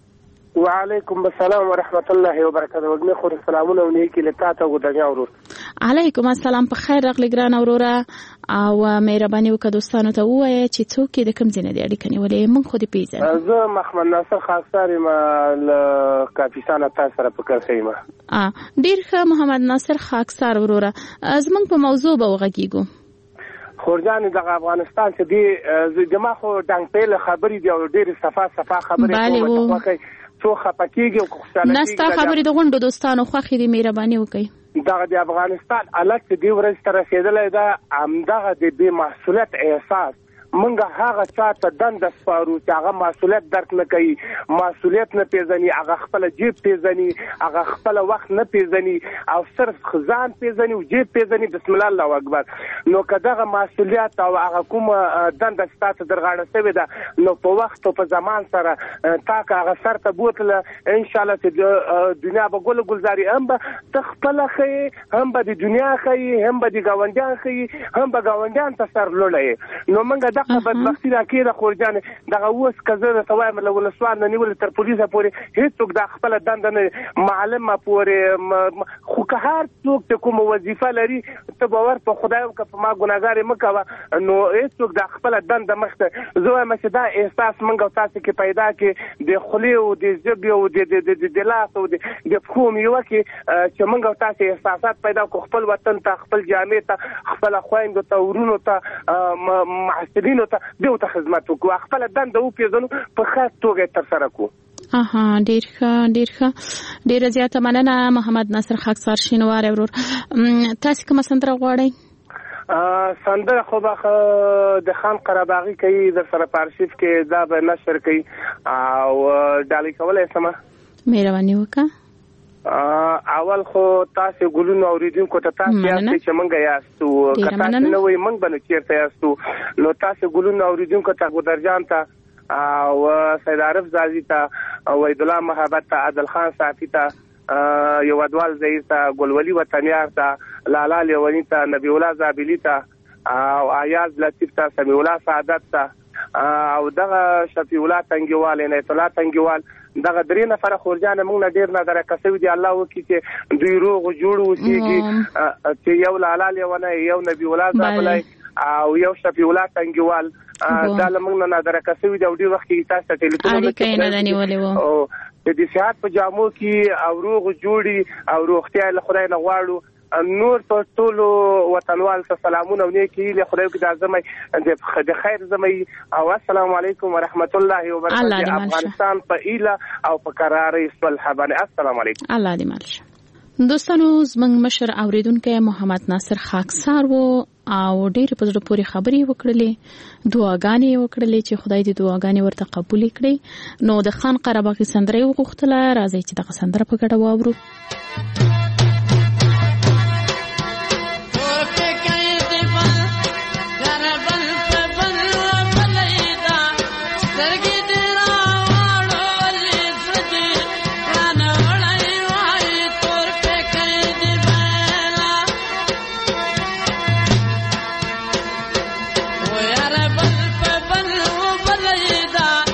وعلیکم السلام ورحمت الله وبرکاته. وګړي خو سلامونه ونیکي لته ته ودانیا ورور. علیکم السلام. په خیر راغلی ګران اوروره او مهرباني وکړه دوستانو ته ووایه چې څوک د کوم ځای نه دی اړیکه نیولې موږ خو دې پیژنو. زه محمد ناصر خاکسار یم له کاپیسان تاسو سره په کار کوم. ډیر ښه محمد ناصر خاکسار وروره زمونږ په موضوع به وغږیږو. خورجان د افغانستان چې دی جما خو ډنګ پیل خبرې دی او ډیر صفه خبرې کوم څو خپکیږي او خوشاله کیږي. نستا خبرې د غونډو دوستانو خوخي دي مهرباني وکړئ. دغه د افغانستان الګ دی ورځ تر رسیدلې دا همدغه د بے مسؤلیت احساس منګه هغه چاته دند سپارو چې هغه مسؤلیت درک نه کوي، مسؤلیت نه پیژني، هغه خپل جیب پیژني، هغه خپل وخت نه پیژني او صرف خزان پیژني او جیب پیژني. بسم الله الله اکبر. نو کداغه مسؤلیت او هغه کوم دند ستاسو درغاړه سوي ده نو په وخت او په زمان سره تاکه هغه سر ته بوتله ان شاء الله چې دنیا به ګل ګلزاري هم به تخپل خي هم به د دنیا خي هم به د گاونډیان خي هم به گاونډیان ته سر لولای. نو منګه بدبختی راکې د خورجان دغه اوس کزه د توایم له ولسوال نه نیول تر پولیسه پورې هیڅوک د خپل دند نه معلمه پورې خو که هر څوک ته کوم وظیفه لري ته باور په خدای او که په ما ګناګار مکوه نو هیڅوک د خپل دند مخته زه مې دا احساس منګو تاسو کې پیدا کې د خلی او د جبي او د لاس او د فوم یو کې چې منګو تاسو احساسات پیدا کو خپل وطن ته خپل جامع ته خپل خويندو ته ورونو ته محسنینو ته دیو ته خدمت وکړو خپل دند او پیژنو په خاص توګه تر سره کو. ډیر ښه ډیر زیاته مننه محمد ناصر خاکسار شینوار ورور. تاسو کوم سندره غواړئ؟ سندره خو به د خان قرباغي کوي د سره پارشیف کې دا به نشر کوي او ډالۍ کولای سم. مهرباني وکړه. اول خو تاسو ګلونو اوریدونکو ته تاسو یاستئ چې مونږ یاستو که تاسو نه وای مونږ به چیرته یاستو نو تاسو ګلونو اوریدونکو ته ګودرجان ته او سید عارف زازی ته وحید الله محبت ته عادل خان صافی ته یو ودوال زئی ته ګلولی وطنیار ته لالا لیونی ته نبی الله زابلی ته او ایاز لطیف ته سمیع الله سعادت ته او دغه شفیع الله تنگیوال عنایت الله تنگیوال دغه درې نفر خورجان موږ نه ډیر نظر کسوي دي الله وکي چې دوی روغ جوړ وسیږي چې یو لالا لیونه یو نبی الله زابلی او یو شفیع الله تنگیوال دا موږ نه نظر کسوي دي او ډیر وخت کې تاسو ټلیفون اړیکې نه نیولې وو او د دې صحت په جامو کې او روغ جوړي او روغتیا له خدای نه غواړو. نور په ټول وطنوال ته سلامونه ونیکي له خدای کې د اعظم د خیر زمي او السلام علیکم ورحمت الله وبرکاته. افغانستان په ایله او په قرارې صلح باندې السلام علیکم. الله دې مالشه. دوستانو زمنګ مشر اوریدونکو محمد ناصر خاکسار وو او ډېر په زړه پورې خبرې وکړلې دعاګانې وکړلې چې خدای دې دعاګانې ورته قبول کړي. نو د خان قرباغي سندره وغوښتله راځي چې دغه سندره په ګډه واورو.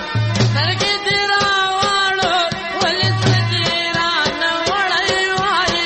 Why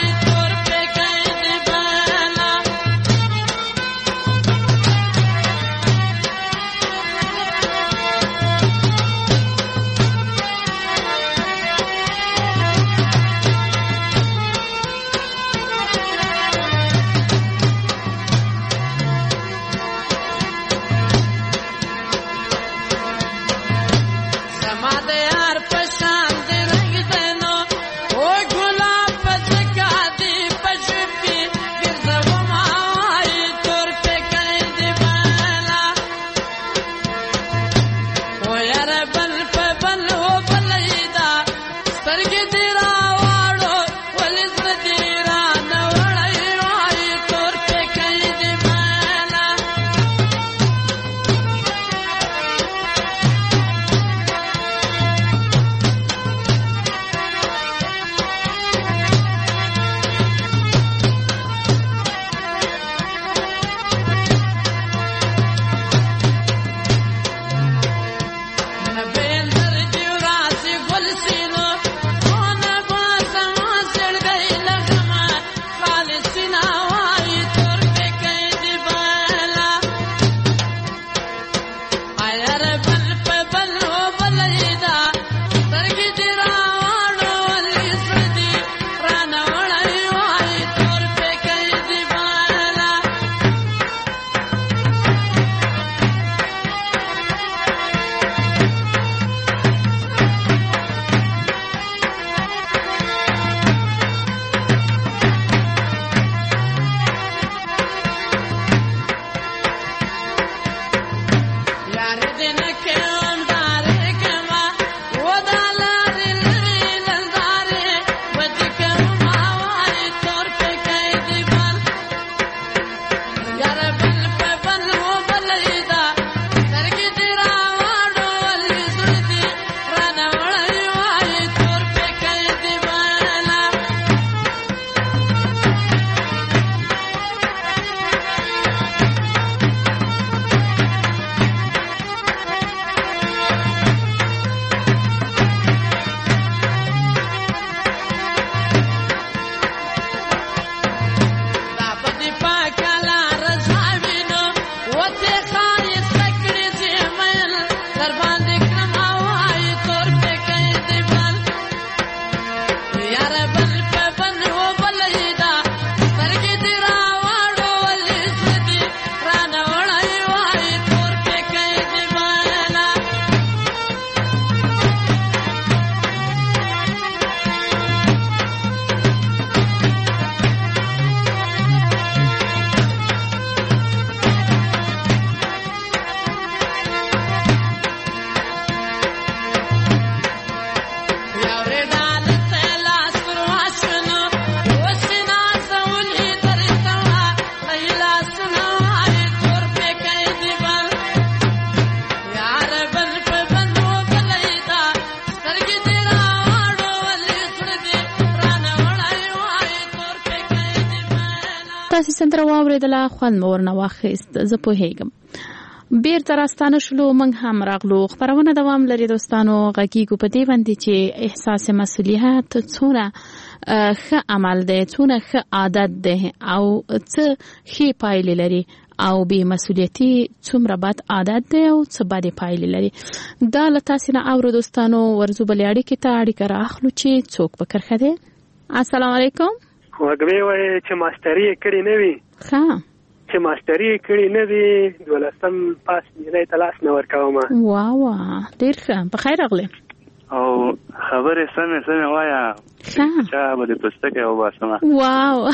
چې سندره واورېدله خوند مو ورنه واخیست. زه پوهېږم بیرته راستانه شلو، موږ هم راغلو. خپرونه دوام لري دوستانو. غږیږو په دې باندې چې احساس مسؤلیت څونه ښه عمل دی، څونه ښه عادت دی او څه ښې پایلې لري، او بې مسؤلیتي څومره بد عادت دی او څه بدې پایلې لري. دا له تاسې نه اورو دوستانو. ورځو بلې اړیکې ته اړیکه رااخلو چې څوک په کرښه دی. السلام علیکم. وګوي وای چې ماستري کړي نه وي، چې ماستري کړي نه دي 12م پاس نه تلاش نه ورکوم. واو ډیر ښه. په خیر راغلی. او خبرې سمې وایا چا به د پستکه او باسمه. واو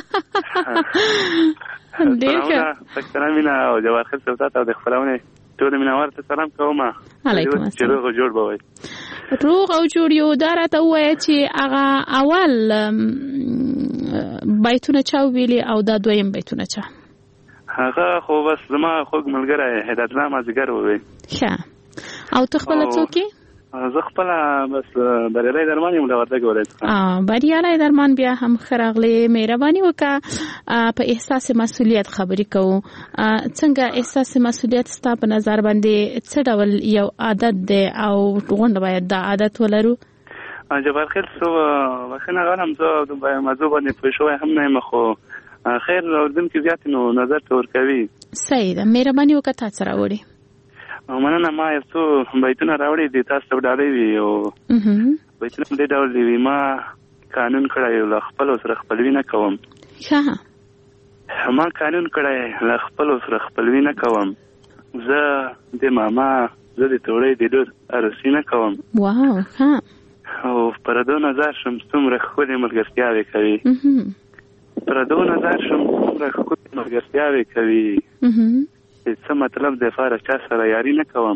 ډیر ښه. پښتنه مینا او جوار خل صوتات او د خپلونه ټول مینا ورته سلام کوم. علیکم السلام. روغ جوړ بوي. روغ او جوړ یو دارته وای چې هغه اول بیتونه چا ویلي او دا دویم بیتونه چا؟ هغه خو بس زما خوږ ملګری هدایت الله مازیګر ووي. ښه. او ته خپله څوک یې؟ زه خپله بس بریالی درمان یم له وردګ ولایت. بریالی درمان بیا هم ښه راغلی. مهرباني وکړه په احساس مسؤلیت خبرې کوو. څنګه احساس مسؤلیت ستا په نظر باندې څه ډول یو عادت دی او غونډه باید دا عادت ولرو؟ جبار خیل سو بخښنه غواړم، زه د موضوع باندې پوه شوی هم نه یم، خو خیر اردن کې زیات نو نظر ته ورکوي. صحیح ده. مهرباني وکړه تا څه راوړي؟ مننه. ما یو څو بیتونه راوړي دي، تاسو ته ډالۍ وي او بیتونه دې ډول دي. ما قانون کړی له خپلو سره خپلوي نه کوم. ما قانون کړی له خپلو سره خپلوي نه کوم. زه د ماما زه د توړۍ د لور عروسي نه کوم. واو ښه. او پردو نظر شم څومره ښکلې ملګرتیاوې کوي. پردو نظر شم څومره ښکلې ملګرتیاوې کوي. څه مطلب د فاره چا سره یاري نه کوم.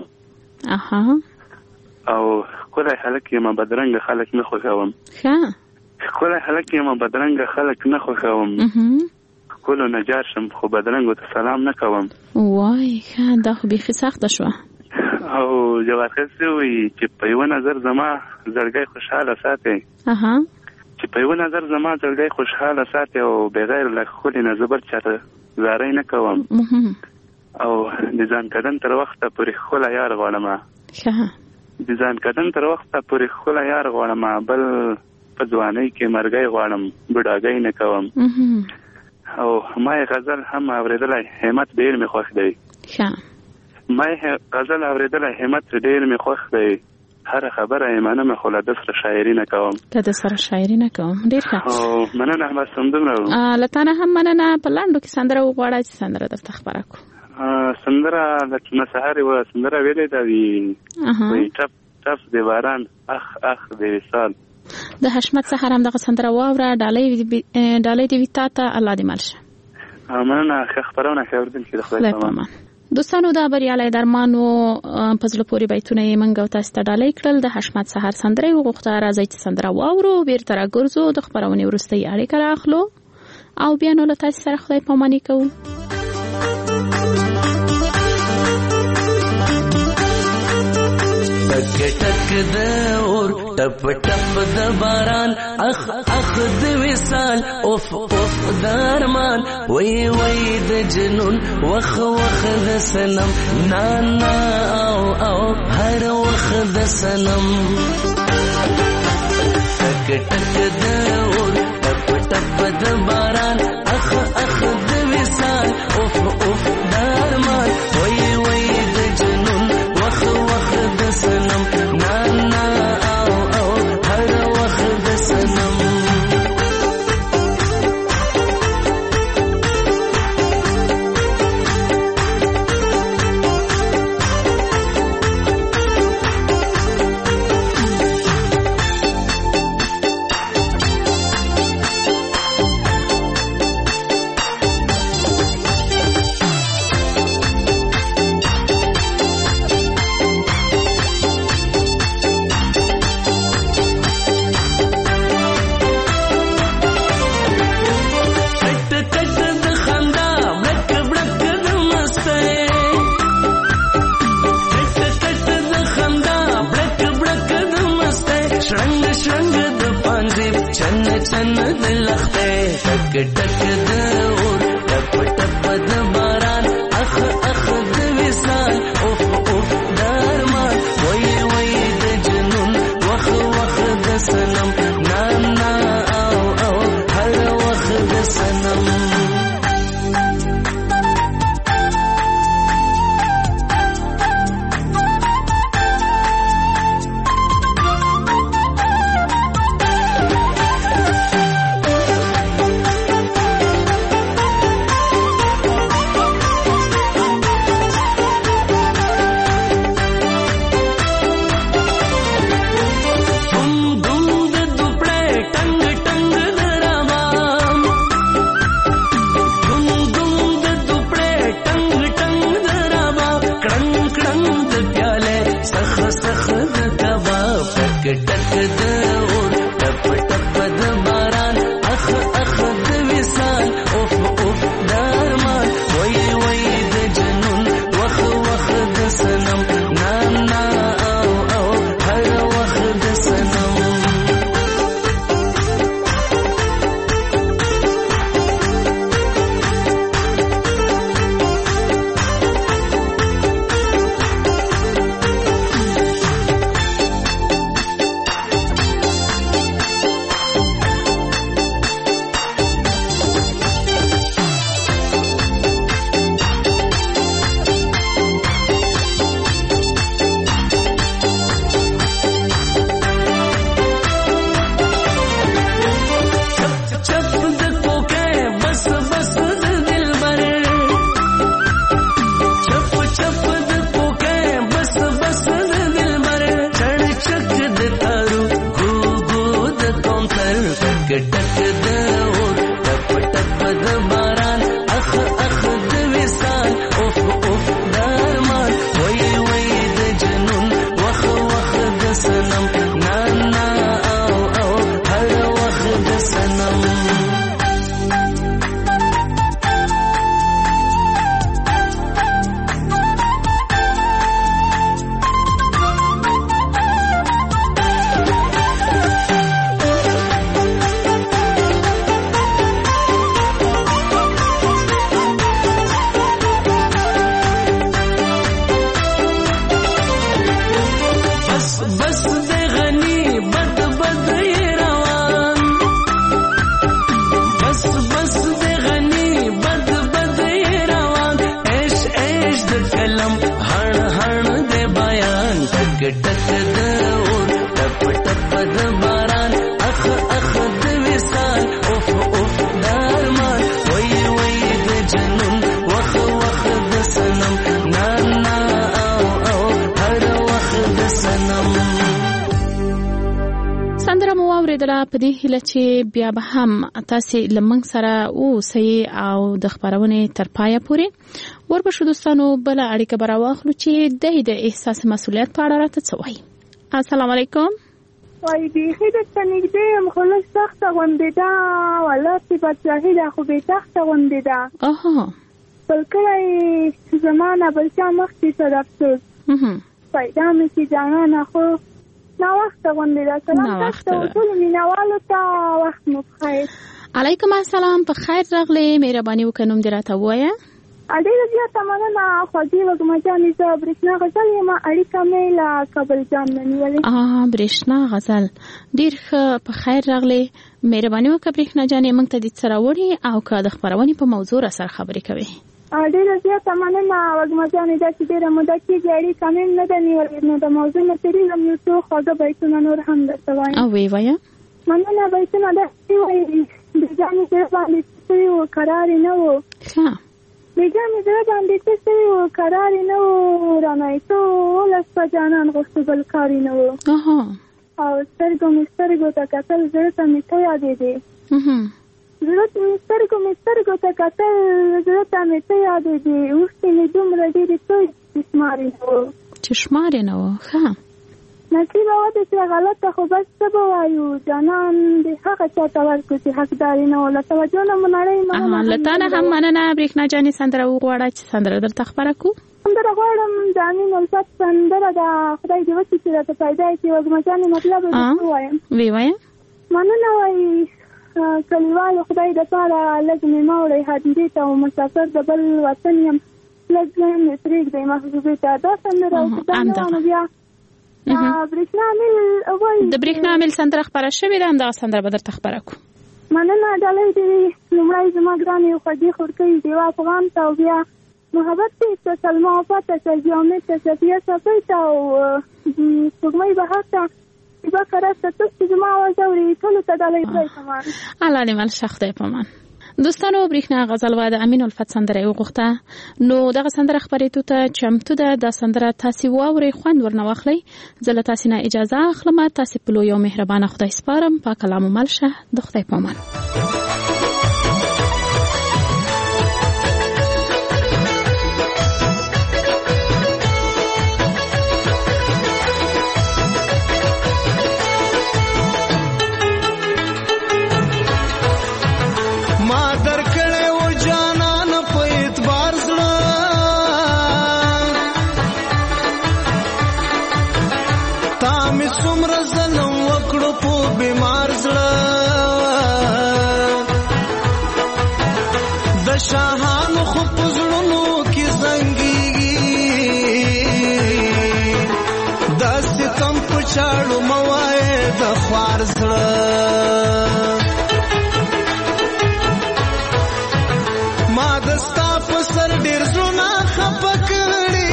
او ښکلی هلک یم بدرنګه خلک نه خوښوم. ښکلی هلک یم بدرنګه خلک نه خوښوم. ښکلو نجار شم خو بدرنګو ته سلام نه کوم. وای ښه. دا خو بیخي سخته شوه. او جوار خیل څه وایي چې په یوه نظر زما زړګی خوشحاله ساتي. چې په یوه نظر زما زړګی خوشحاله ساتي او بغیر له ښکلي نه زه بل چاته زارۍ نه کوم. او د ځان کدن تر وخته پورې ښکلی یار غواړم. د ځان کدن تر وخته پورې ښکلی یار غواړم، بل په ځوانۍ کې مرګی غواړم، بوډاګۍ نه کوم. او ما یې غزل هم اورېدلی، همت ډېر مې خوښ دی. ما یې غزل اورېدلی، همت ډېر مې خوښ دی. هره خبره یې منم خو له ده سره شاعري نه کوم. ته د سره شاعري نه کوم. ډېر ښه. او مننه. بس همدومره. له تا نه هم مننه. په لنډو کې سندره وغواړه چې سندره درته خپره کړو. سندره د سهار یوه سندره ویلې ده وي ټپ ټپ د باران اخ اخ د وصال. د حشمت سهار هم دغه سندره واوره. ډالۍ دې وي تا ته. الله دې مل شه. مننه. ښه خپرونه ښه اورېدونکي د خدای په امان. دوستانو دا بریالی درمانو په زړه پورې بیتونه یې موږ او تاسو ته ډالۍ کړل. د حشمت سهار سندره یې وغوښته. راځئ چې سندره واورو، بیرته راګرځو، د خپرونې وروستۍ اړیکه رااخلو او بیا نو له تاسو سره خدای پاماني کوو. ټک ټک د اور ټپ ټپ د باران اخ اخ د وصال اوف اوف د ارمان وای وای د جنون وخ وخ د سنم نا نا او او هر وخ د سنم. ټک ټک د اور ټپ ټپ د باران اخ اخ د وصال اوف اوف د ارمان وای وای د جنون وخ وخ د سنم نا نا او او هر وخت د سنم. ټک ټک د اور ټک د اور ټپ ټپ د باران اخ اخ د وصال اوف اوف د ارمان وای وای د جنون وخ وخ د سنم نا نا او او هر وخت د سنم په دې هیله چې بیا به هم تاسو لمنګ سره اوسئ او د خبرونه تر پایه پورې ورپښو دوستانو بل اړیکه براواخلو چې د احساس مسؤلیت په اړه راته څه وایي. السلام علیکم. وای دی خېد څنګه دې مخلص سخت غونډه دا ولا چې بچی دا خو به سخت غونډه دا اها بلکې زمانہ بل چا مخکې سره افسوس پیدا مې چې جانا خو نا وخت غونډه دا سلام تاسو ټول مینوالو ته وخت مو بخیر. علیکم السلام په خیر راغلی مهرباني وکړم دراته وایا اړې زیاته مننه خو دې وګم جانې زه برېښنا غزل یم اړیکه مې لا کابل جام نیولې برېښنا غزل ډیر ښه په خیر راغلی مهرباني وکړه برېښنا جانې موږ ته دې سره وړي او که د خبرونې په موضوع سره خبرې کوي. ډېر زیاته مننه وګم جانې دا چې ډېره موده کېږي اړیکه مې نه ده نیولې نو د موضوع نه تېرېږم یو څو خواږه بیتونه نور هم درته وایم. ویې وایه. مننه بیتونه داسې وایي د جانې زړه باندې څه شوي وو قرار یې نه وو د جانې زړه باندې څه شوي وو قرار یې نه وو رانه یې ټوله شپه جانان غوښتو بل کار یې نه وو او سترګو مې سترګو ته کتل زړه ته مې ته یادېدې سترګو مې سترګو ته کتل زړه ته مې ته یادېدې اوښکې مې دومره ډېرې توی چې شمار یې نه وو ښه نصیبه وده چې غلطه خو بس څه به وایو جانان د هغه چا ته ورکړو چې حقدار یې نه و له توجه نه مو نړۍ مننه له تا نه هم مننه برېښنا جانې سندره وغواړه چې سندره درته خپره کړو. سندره غواړم د امین الفت سندره ده خدای دې وکړي چې راته پیدا یې کړي وږمه جانې مطلب یې څه ووایم ویې وایه مننه وایي کلیوالو خدای دپاره لږ مې مه وړئ هدیرې ته او مسافر د بل وطن یم لږ ځان مې پرېږدئ محبوبې ته دا سندره او خدای نه وانو بیا د برېښنا میل سندره خپره شوې ده همدغه سندره به درته خپره کړو. مننه ډالۍ دې لومړی زما ګرانې خوږې خورکۍ ډېوه افغان ته او بیا محبت ته سلما وفا ته سرجي امید ته صفیه صفۍ ته او سپوږمۍ بهار ته شیبه کرس ته څوک چې زما اواز اوري ټولو ته ډالۍ خدای پامان الله دې مل شه خدای پامان. دوستانو برېښنا غزل و د امین الفت سندره وغوښته نو دغه سندره خپرېدو ته چمتو ده دا سندره تاسې واورئ خوند ورنه واخلئ. زه له تاسې نه اجازه اخلم تاسې په لوی او مهربانه خدای سپارم پاک الله مو مل شه د خدای پامان. شاهانو خو پزړونو کې زنګيږي داسې کم پچاړو موای د خوار زړه ما دستا په سر ډېر زړونه خپه کړي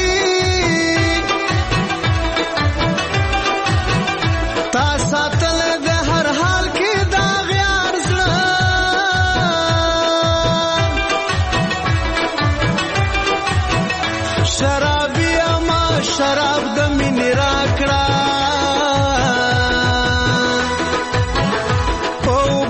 تا ساتل د هر حال کې دا غیار زړه شرابی اما شراب د مینې راکړه او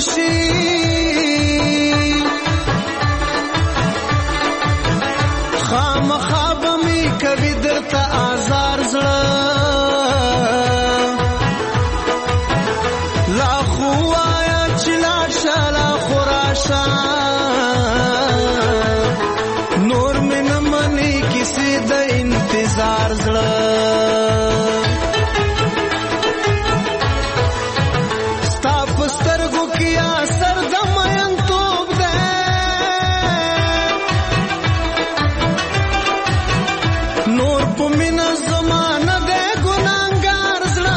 وشي خامخا به می کوي درته آزار زړه لا خو وایه چې لاړ شه لا خو راشه نور مې نه مني کیسې د انتظار زړه ستا په سترګو کې اثر د مینتوب دی نور په مینه زمانه دی ګناهګار زړه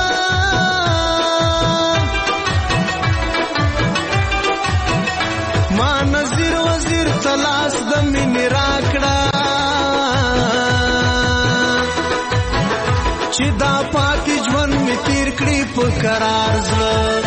ما نظیر وزیر تلاس د مینې راکړه چې دا پاک ژوند می تیر کړی په قرار زړه